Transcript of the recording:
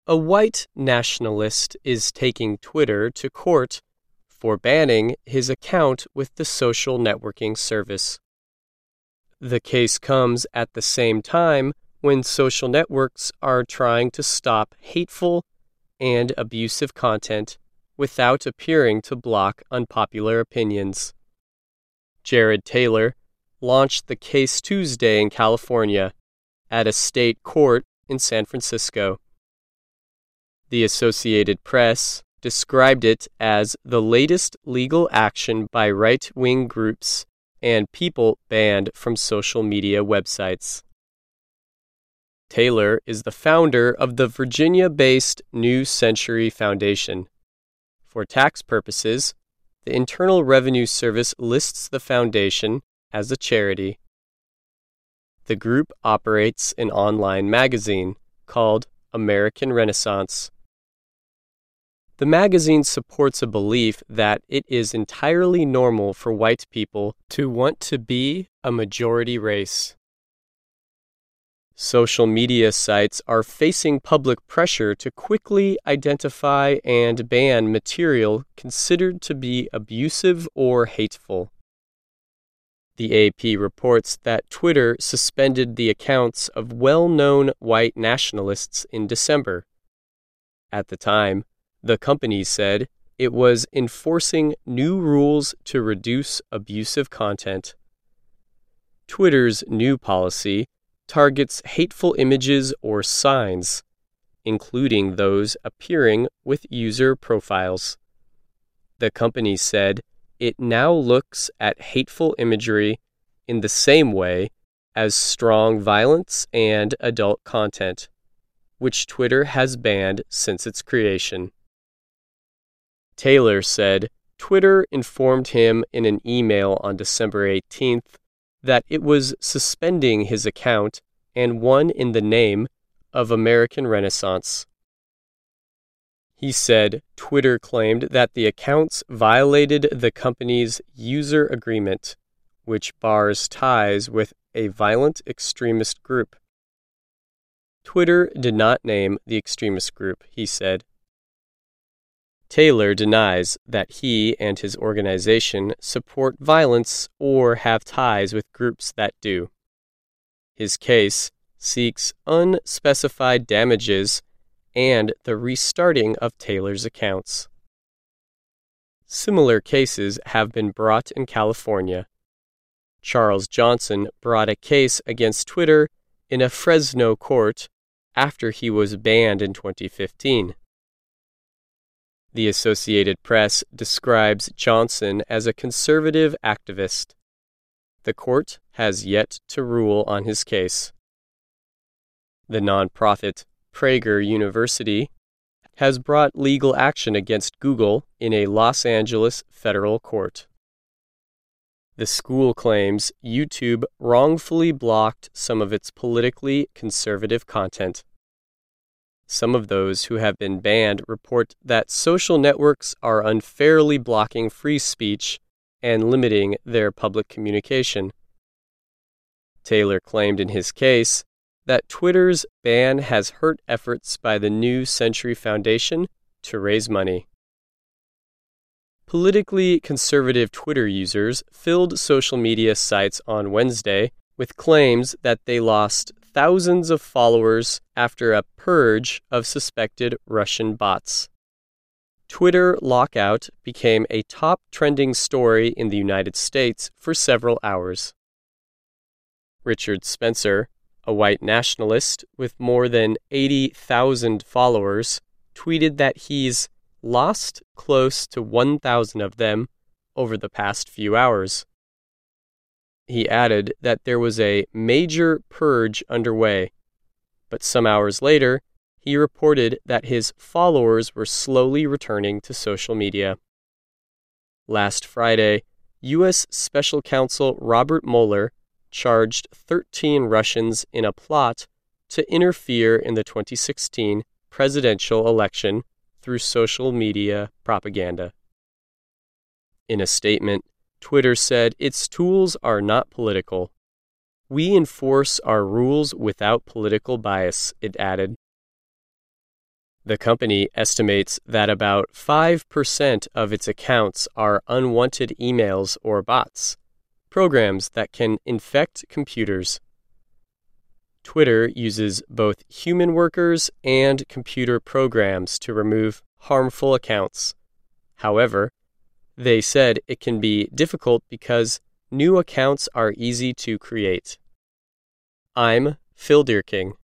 A white nationalist is taking Twitter to court for banning his account with the social networking service. The case comes at the same time when social networks are trying to stop hateful and abusive content without appearing to block unpopular opinions. Jared Taylor launched the case Tuesday in California at a state court in San Francisco. The Associated Press described it as the latest legal action by right-wing groups and people banned from social media websites. Taylor is the founder of the Virginia-based New Century Foundation. For tax purposes, the Internal Revenue Service lists the foundation as a charity. The group operates an online magazine called American Renaissance. The magazine supports a belief that it is entirely normal for white people to want to be a majority race. Social media sites are facing public pressure to quickly identify and ban material considered to be abusive or hateful. The AP reports that Twitter suspended the accounts of well-known white nationalists in December. At the time, the company said it was enforcing new rules to reduce abusive content. Twitter's new policy targets hateful images or signs, including those appearing with user profiles. The company said it now looks at hateful imagery in the same way as strong violence and adult content, which Twitter has banned since its creation. Taylor said Twitter informed him in an email on December 18th that it was suspending his account and one in the name of American Renaissance. He said Twitter claimed that the accounts violated the company's user agreement, which bars ties with a violent extremist group. Twitter did not name the extremist group, he said. Taylor denies that he and his organization support violence or have ties with groups that do. His case seeks unspecified damages and the restarting of Taylor's accounts. Similar cases have been brought in California. Charles Johnson brought a case against Twitter in a Fresno court after he was banned in 2015. The Associated Press describes Johnson as a conservative activist. The court has yet to rule on his case. The nonprofit Prager University has brought legal action against Google in a Los Angeles federal court. The school claims YouTube wrongfully blocked some of its politically conservative content. Some of those who have been banned report that social networks are unfairly blocking free speech and limiting their public communication. Taylor claimed in his case that Twitter's ban has hurt efforts by the New Century Foundation to raise money. Politically conservative Twitter users filled social media sites on Wednesday with claims that they lost thousands of followers after a purge of suspected Russian bots. Twitter lockout became a top trending story in the United States for several hours. Richard Spencer, a white nationalist with more than 80,000 followers, tweeted that he's lost close to 1,000 of them over the past few hours. He added that there was a major purge underway, but some hours later, he reported that his followers were slowly returning to social media. Last Friday, U.S. Special Counsel Robert Mueller charged 13 Russians in a plot to interfere in the 2016 presidential election through social media propaganda. In a statement, Twitter said its tools are not political. We enforce our rules without political bias, it added. The company estimates that about 5% of its accounts are unwanted emails or bots, programs that can infect computers. Twitter uses both human workers and computer programs to remove harmful accounts. However, they said it can be difficult because new accounts are easy to create. I'm Phil Deerking.